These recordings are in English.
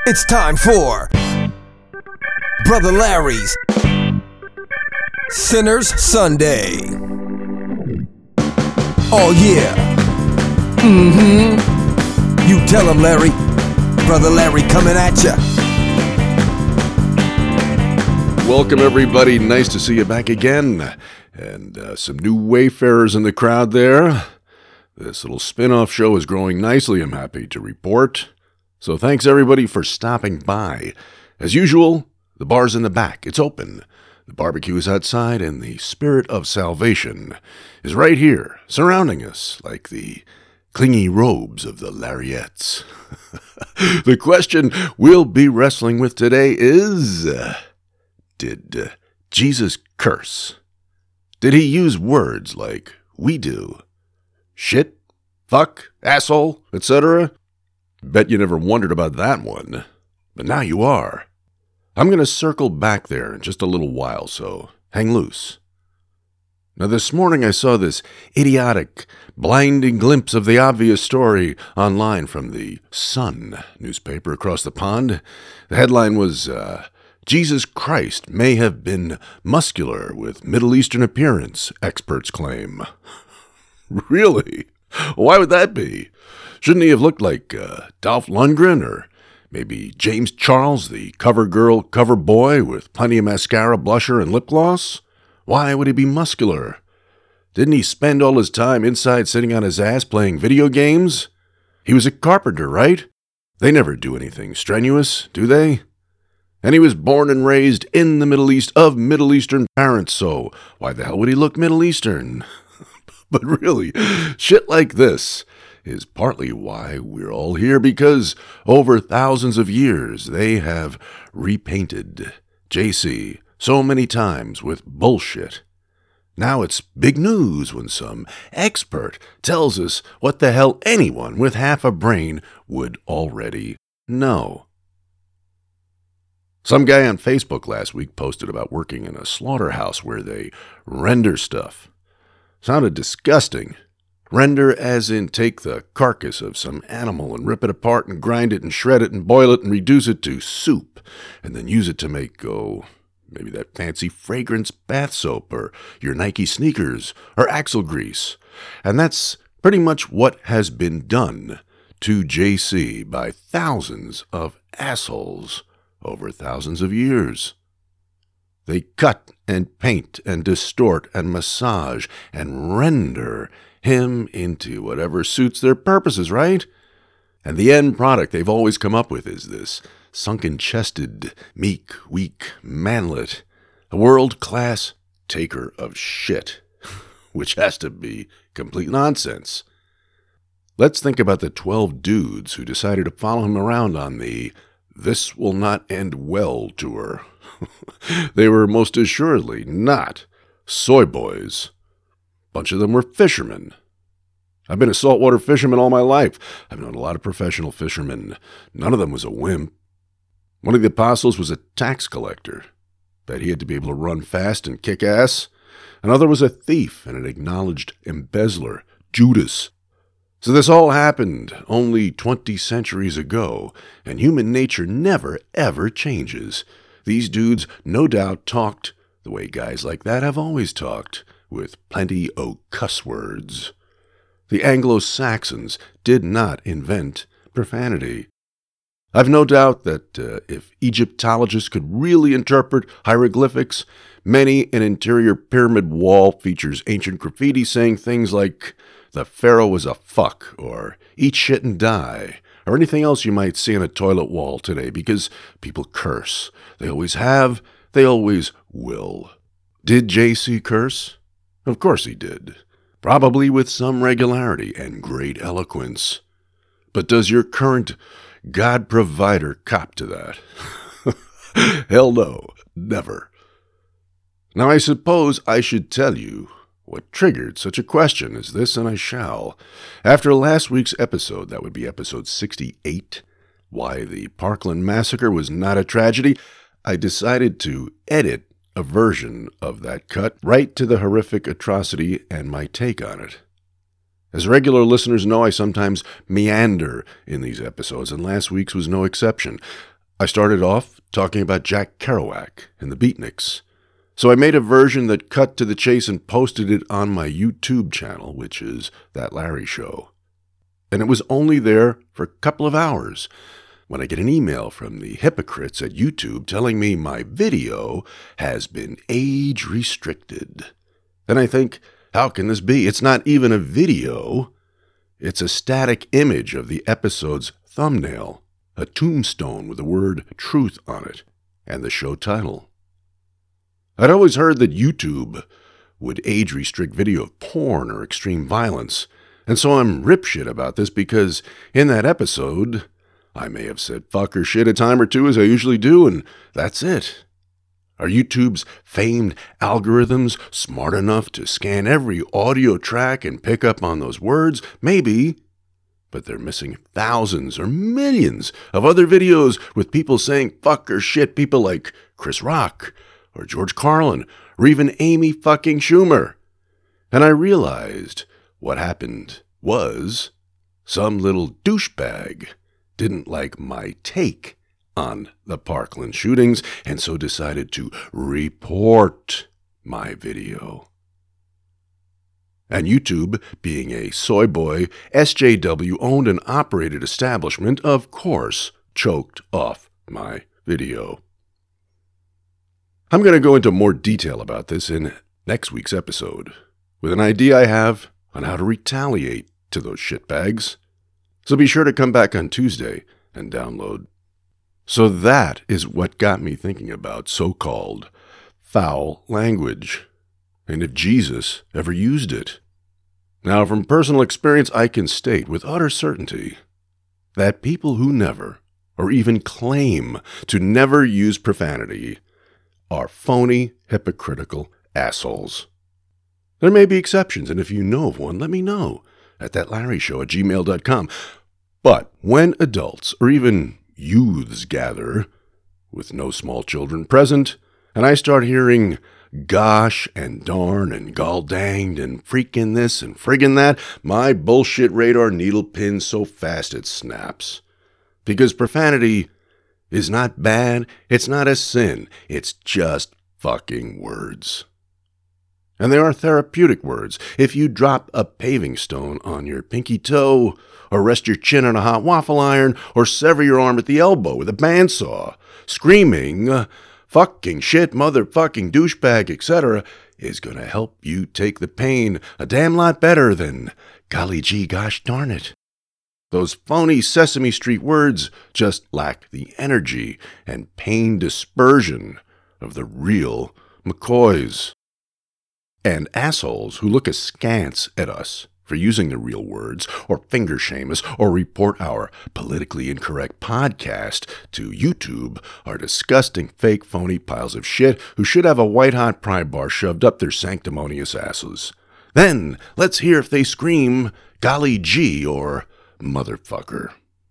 It's time for Brother Larry's Sinner's Sunday. Oh yeah. You tell him, Larry. Brother Larry coming at ya. Welcome everybody, nice to see you back again. And some new wayfarers in the crowd there. This little spin-off show is growing nicely, I'm happy to report. So thanks everybody for stopping by. As usual, the bar's in the back, it's open. The barbecue is outside, and the spirit of salvation is right here, surrounding us like the clingy robes of the Larryettes. The question we'll be wrestling with today is, did Jesus curse? Did he use words like we do? Shit, fuck, asshole, etc.? Bet you never wondered about that one, but now you are. I'm going to circle back there in just a little while, so hang loose. Now this morning I saw this idiotic, blinding glimpse of the obvious story online from the Sun newspaper across the pond. The headline was, Jesus Christ may have been muscular with Middle Eastern appearance, experts claim. Really? Why would that be? Shouldn't he have looked like Dolph Lundgren or maybe James Charles, the cover girl, cover boy with plenty of mascara, blusher, and lip gloss? Why would he be muscular? Didn't he spend all his time inside sitting on his ass playing video games? He was a carpenter, right? They never do anything strenuous, do they? And he was born and raised in the Middle East of Middle Eastern parents, so why the hell would he look Middle Eastern? But really, shit like this is partly why we're all here, because over thousands of years they have repainted JC so many times with bullshit. Now it's big news when some expert tells us what the hell anyone with half a brain would already know. Some guy on Facebook last week posted about working in a slaughterhouse where they render stuff. Sounded disgusting. Render as in take the carcass of some animal and rip it apart and grind it and shred it and boil it and reduce it to soup and then use it to make, maybe that fancy fragrance bath soap or your Nike sneakers or axle grease. And that's pretty much what has been done to JC by thousands of assholes over thousands of years. They cut and paint and distort and massage and render him into whatever suits their purposes, right? And the end product they've always come up with is this sunken-chested, meek, weak manlet, a world-class taker of shit, which has to be complete nonsense. Let's think about the 12 dudes who decided to follow him around on the This Will Not End Well tour. They were most assuredly not soy boys. Bunch of them were fishermen. I've been a saltwater fisherman all my life. I've known a lot of professional fishermen. None of them was a wimp. One of the apostles was a tax collector. Bet he had to be able to run fast and kick ass. Another was a thief and an acknowledged embezzler, Judas. So this all happened only 20 centuries ago, and human nature never, ever changes. These dudes no doubt talked the way guys like that have always talked, with plenty o' cuss words. The Anglo-Saxons did not invent profanity. I've no doubt that if Egyptologists could really interpret hieroglyphics, many an interior pyramid wall features ancient graffiti saying things like, "The pharaoh was a fuck," or "eat shit and die," or anything else you might see on a toilet wall today, because people curse. They always have, they always will. Did JC curse? Of course he did. Probably with some regularity and great eloquence. But does your current God provider cop to that? Hell no, never. Now I suppose I should tell you what triggered such a question as this, and I shall. After last week's episode, that would be episode 68, Why the Parkland Massacre Was Not a Tragedy, I decided to edit a version of that cut right to the horrific atrocity and my take on it. As regular listeners know, I sometimes meander in these episodes, and last week's was no exception. I started off talking about Jack Kerouac and the Beatniks. So I made a version that cut to the chase and posted it on my YouTube channel, which is That Larry Show. And it was only there for a couple of hours when I get an email from the hypocrites at YouTube telling me my video has been age restricted. And I think, how can this be? It's not even a video. It's a static image of the episode's thumbnail, a tombstone with the word truth on it, and the show title. I'd always heard that YouTube would age restrict video of porn or extreme violence, and so I'm ripshit about this because in that episode, I may have said fuck or shit a time or two as I usually do, and that's it. Are YouTube's famed algorithms smart enough to scan every audio track and pick up on those words? Maybe. But they're missing thousands or millions of other videos with people saying fuck or shit, people like Chris Rock or George Carlin or even Amy fucking Schumer. And I realized what happened was some little douchebag didn't like my take on the Parkland shootings and so decided to report my video. And YouTube, being a soy boy, SJW-owned and operated establishment, of course, choked off my video. I'm going to go into more detail about this in next week's episode, with an idea I have on how to retaliate to those shitbags. So be sure to come back on Tuesday and download. So that is what got me thinking about so-called foul language, and if Jesus ever used it. Now, from personal experience, I can state with utter certainty that people who never, or even claim to never use profanity, are phony, hypocritical assholes. There may be exceptions, and if you know of one, let me know at thatlarryshow@gmail.com. But when adults, or even youths, gather, with no small children present, and I start hearing gosh and darn and gall danged and freaking this and friggin' that, my bullshit radar needle pins so fast it snaps. Because profanity is not bad, it's not a sin, it's just fucking words. And they are therapeutic words. If you drop a paving stone on your pinky toe, or rest your chin on a hot waffle iron, or sever your arm at the elbow with a bandsaw, screaming, fucking shit, motherfucking douchebag, etc., is going to help you take the pain a damn lot better than golly gee gosh darn it. Those phony Sesame Street words just lack the energy and pain dispersion of the real McCoys. And assholes who look askance at us for using the real words, or finger shame us, or report our politically incorrect podcast to YouTube are disgusting, fake, phony piles of shit who should have a white-hot pry bar shoved up their sanctimonious asses. Then, let's hear if they scream, golly gee, or motherfucker.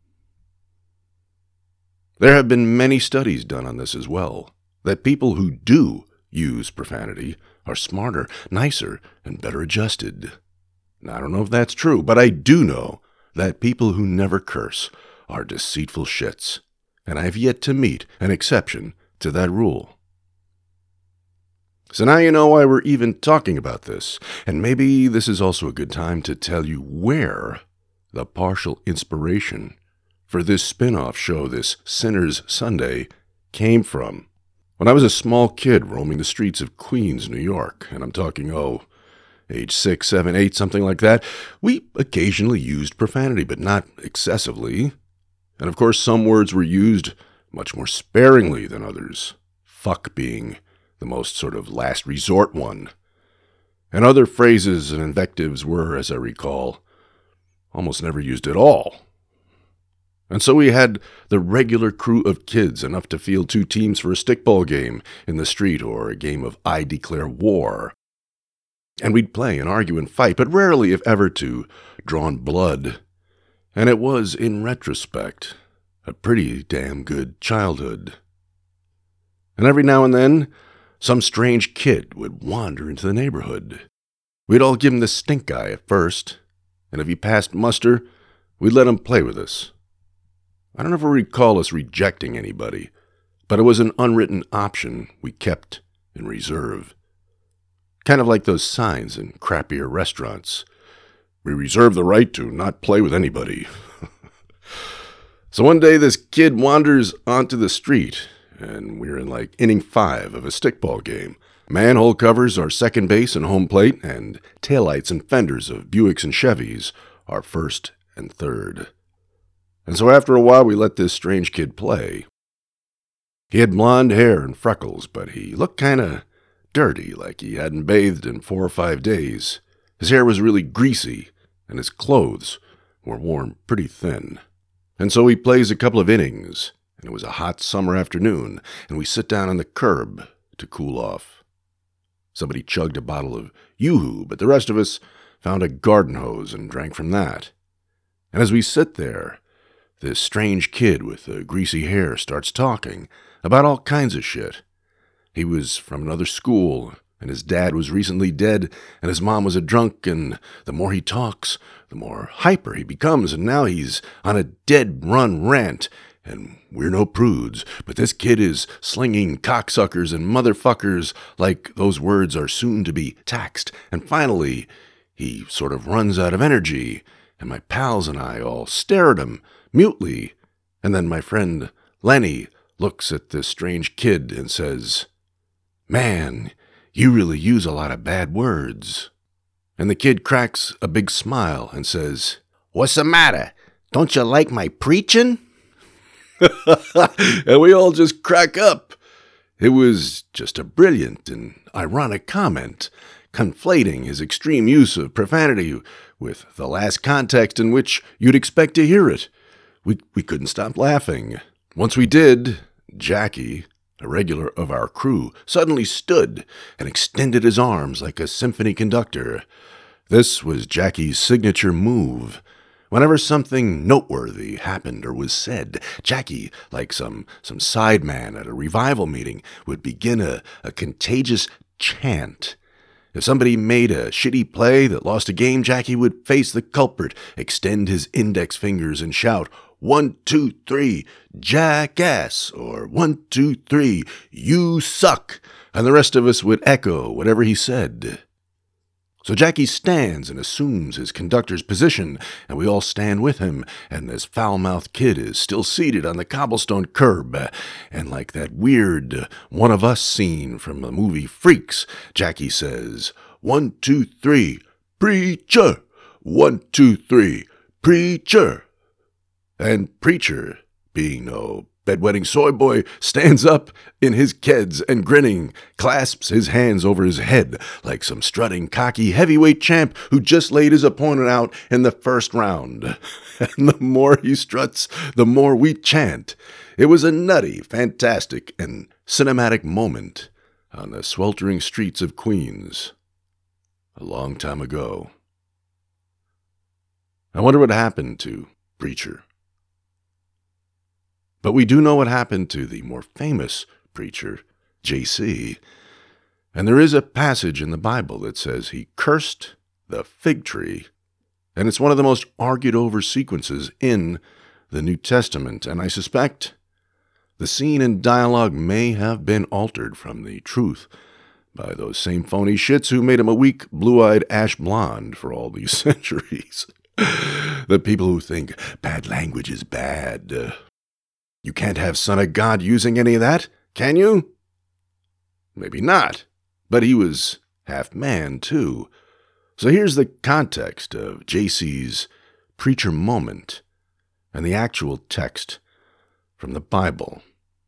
There have been many studies done on this as well, that people who do use profanity are smarter, nicer, and better adjusted. I don't know if that's true, but I do know that people who never curse are deceitful shits, and I have yet to meet an exception to that rule. So now you know why we're even talking about this, and maybe this is also a good time to tell you where the partial inspiration for this spin-off show, this Sinner's Sunday, came from. When I was a small kid roaming the streets of Queens, New York, and I'm talking, age 6, 7, 8, something like that, we occasionally used profanity, but not excessively. And of course, some words were used much more sparingly than others, fuck being the most sort of last resort one. And other phrases and invectives were, as I recall, almost never used at all. And so we had the regular crew of kids, enough to field 2 teams for a stickball game in the street or a game of I Declare War. And we'd play and argue and fight, but rarely, if ever, to drawn blood. And it was, in retrospect, a pretty damn good childhood. And every now and then, some strange kid would wander into the neighborhood. We'd all give him the stink eye at first, and if he passed muster, we'd let him play with us. I don't ever recall us rejecting anybody, but it was an unwritten option we kept in reserve. Kind of like those signs in crappier restaurants. We reserve the right to not play with anybody. So one day this kid wanders onto the street, and we're in like inning 5 of a stickball game. Manhole covers are second base and home plate, and taillights and fenders of Buicks and Chevys are first and third. And so after a while we let this strange kid play. He had blonde hair and freckles, but he looked kind of dirty, like he hadn't bathed in 4 or 5 days. His hair was really greasy, and his clothes were worn pretty thin. And so he plays a couple of innings, and it was a hot summer afternoon, and we sit down on the curb to cool off. Somebody chugged a bottle of Yoo-Hoo, but the rest of us found a garden hose and drank from that. And as we sit there, this strange kid with the greasy hair starts talking about all kinds of shit. He was from another school, and his dad was recently dead, and his mom was a drunk, and the more he talks, the more hyper he becomes, and now he's on a dead-run rant, and we're no prudes, but this kid is slinging cocksuckers and motherfuckers like those words are soon to be taxed, and finally, he sort of runs out of energy, and my pals and I all stare at him, mutely, and then my friend Lenny looks at this strange kid and says, "Man, you really use a lot of bad words." And the kid cracks a big smile and says, "What's the matter? Don't you like my preaching?" And we all just crack up. It was just a brilliant and ironic comment, conflating his extreme use of profanity with the last context in which you'd expect to hear it. We couldn't stop laughing. Once we did, Jackie, a regular of our crew, suddenly stood and extended his arms like a symphony conductor. This was Jackie's signature move. Whenever something noteworthy happened or was said, Jackie, like some sideman at a revival meeting, would begin a contagious chant. If somebody made a shitty play that lost a game, Jackie would face the culprit, extend his index fingers and shout, 1, 2, 3, jackass, or 1, 2, 3, you suck, and the rest of us would echo whatever he said. So Jackie stands and assumes his conductor's position, and we all stand with him, and this foul-mouthed kid is still seated on the cobblestone curb, and like that weird One of Us scene from the movie Freaks, Jackie says, 1, 2, 3, preacher, 1, 2, 3, preacher. And Preacher, being no bedwetting soy boy, stands up in his keds and grinning, clasps his hands over his head like some strutting, cocky heavyweight champ who just laid his opponent out in the first round. And the more he struts, the more we chant. It was a nutty, fantastic, and cinematic moment on the sweltering streets of Queens a long time ago. I wonder what happened to Preacher. But we do know what happened to the more famous preacher, J.C. And there is a passage in the Bible that says he cursed the fig tree. And it's one of the most argued over sequences in the New Testament. And I suspect the scene and dialogue may have been altered from the truth by those same phony shits who made him a weak, blue-eyed ash blonde for all these centuries. The people who think bad language is bad. You can't have Son of God using any of that, can you? Maybe not, but he was half man, too. So here's the context of JC's preacher moment and the actual text from the Bible.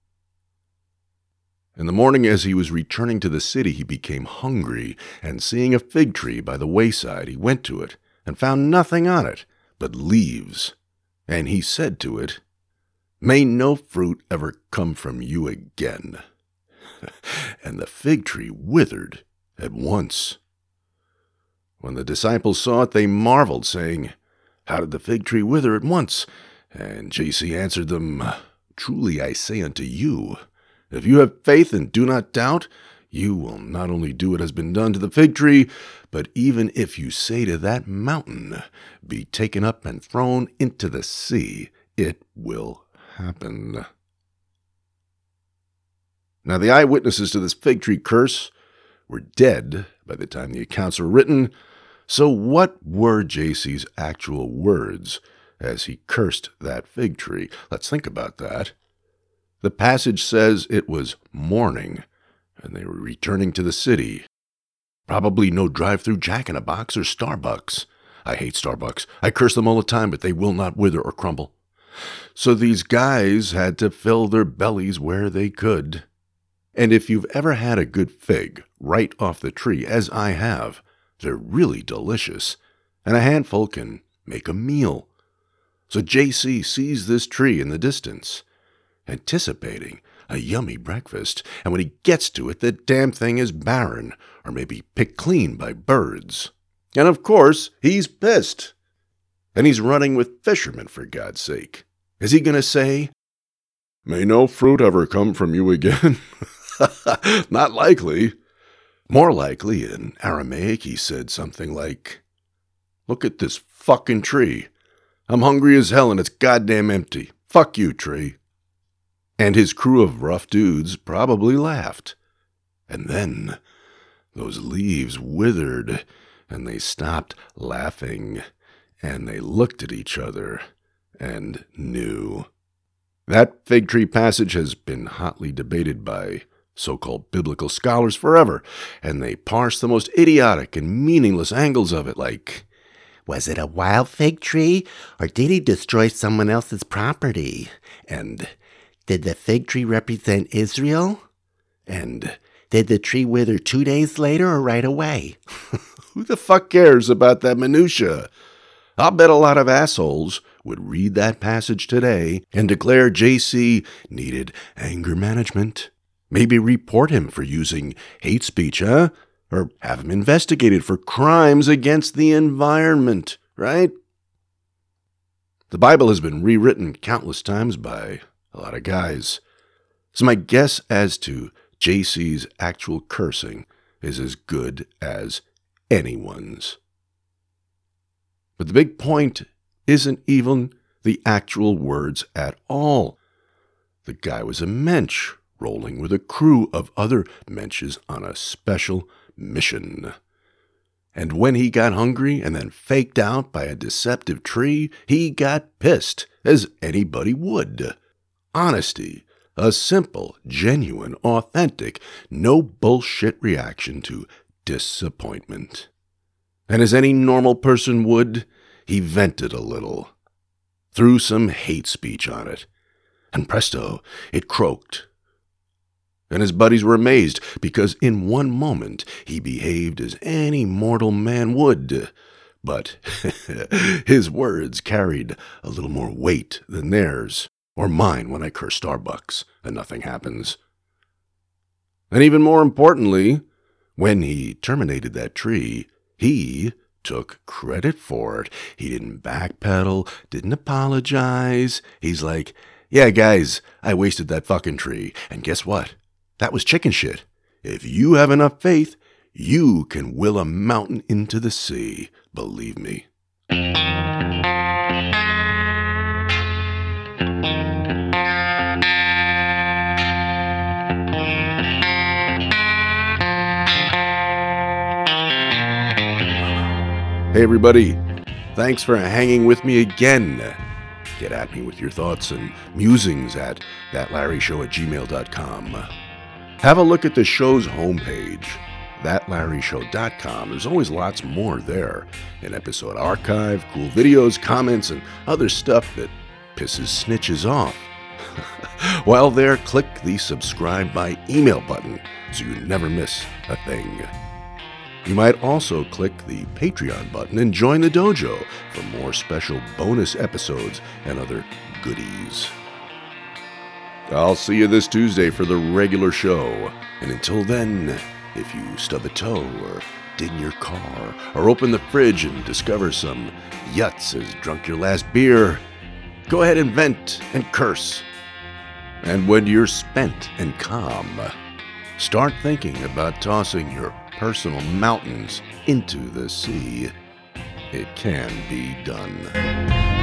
In the morning as he was returning to the city, he became hungry, and seeing a fig tree by the wayside, he went to it and found nothing on it but leaves. And he said to it, "May no fruit ever come from you again." And the fig tree withered at once. When the disciples saw it, they marveled, saying, "How did the fig tree wither at once?" And JC answered them, "Truly I say unto you, if you have faith and do not doubt, you will not only do what has been done to the fig tree, but even if you say to that mountain, be taken up and thrown into the sea, it will happen. Now, the eyewitnesses to this fig tree curse were dead by the time the accounts were written, so what were JC's actual words as he cursed that fig tree? Let's think about that. The passage says it was morning, and they were returning to the city. Probably no drive-through Jack-in-a-Box or Starbucks. I hate Starbucks. I curse them all the time, but they will not wither or crumble. So these guys had to fill their bellies where they could. And if you've ever had a good fig right off the tree, as I have, they're really delicious, and a handful can make a meal. So JC sees this tree in the distance, anticipating a yummy breakfast, and when he gets to it, the damn thing is barren, or maybe picked clean by birds. And of course, he's pissed. And he's running with fishermen, for God's sake. Is he going to say, "May no fruit ever come from you again"? Not likely. More likely, in Aramaic, he said something like, "Look at this fucking tree. I'm hungry as hell and it's goddamn empty. Fuck you, tree." And his crew of rough dudes probably laughed. And then those leaves withered, and they stopped laughing, and they looked at each other and knew. That fig tree passage has been hotly debated by so-called biblical scholars forever, and they parse the most idiotic and meaningless angles of it, like, was it a wild fig tree, or did he destroy someone else's property? And did the fig tree represent Israel? And did the tree wither 2 days later or right away? Who the fuck cares about that minutia? I'll bet a lot of assholes would read that passage today and declare JC needed anger management. Maybe report him for using hate speech, huh? Or have him investigated for crimes against the environment, right? The Bible has been rewritten countless times by a lot of guys. So my guess as to JC's actual cursing is as good as anyone's. But the big point isn't even the actual words at all. The guy was a mensch, rolling with a crew of other mensches on a special mission. And when he got hungry and then faked out by a deceptive tree, he got pissed, as anybody would. Honesty, a simple, genuine, authentic, no bullshit reaction to disappointment. And as any normal person would, he vented a little, threw some hate speech on it, and presto, it croaked. And his buddies were amazed, because in one moment he behaved as any mortal man would. But his words carried a little more weight than theirs, or mine when I curse Starbucks and nothing happens. And even more importantly, when he terminated that tree, he took credit for it. He didn't backpedal, didn't apologize. He's like, "Yeah, guys, I wasted that fucking tree. And guess what? That was chicken shit. If you have enough faith, you can will a mountain into the sea. Believe me." Hey everybody, thanks for hanging with me again. Get at me with your thoughts and musings at thatlarryshow@gmail.com. Have a look at the show's homepage, thatlarryshow.com. There's always lots more there. An episode archive, cool videos, comments, and other stuff that pisses snitches off. While there, click the subscribe by email button so you never miss a thing. You might also click the Patreon button and join the dojo for more special bonus episodes and other goodies. I'll see you this Tuesday for the regular show. And until then, if you stub a toe or dig in your car or open the fridge and discover some Yutz has drunk your last beer, go ahead and vent and curse. And when you're spent and calm, start thinking about tossing your personal mountains into the sea. It can be done.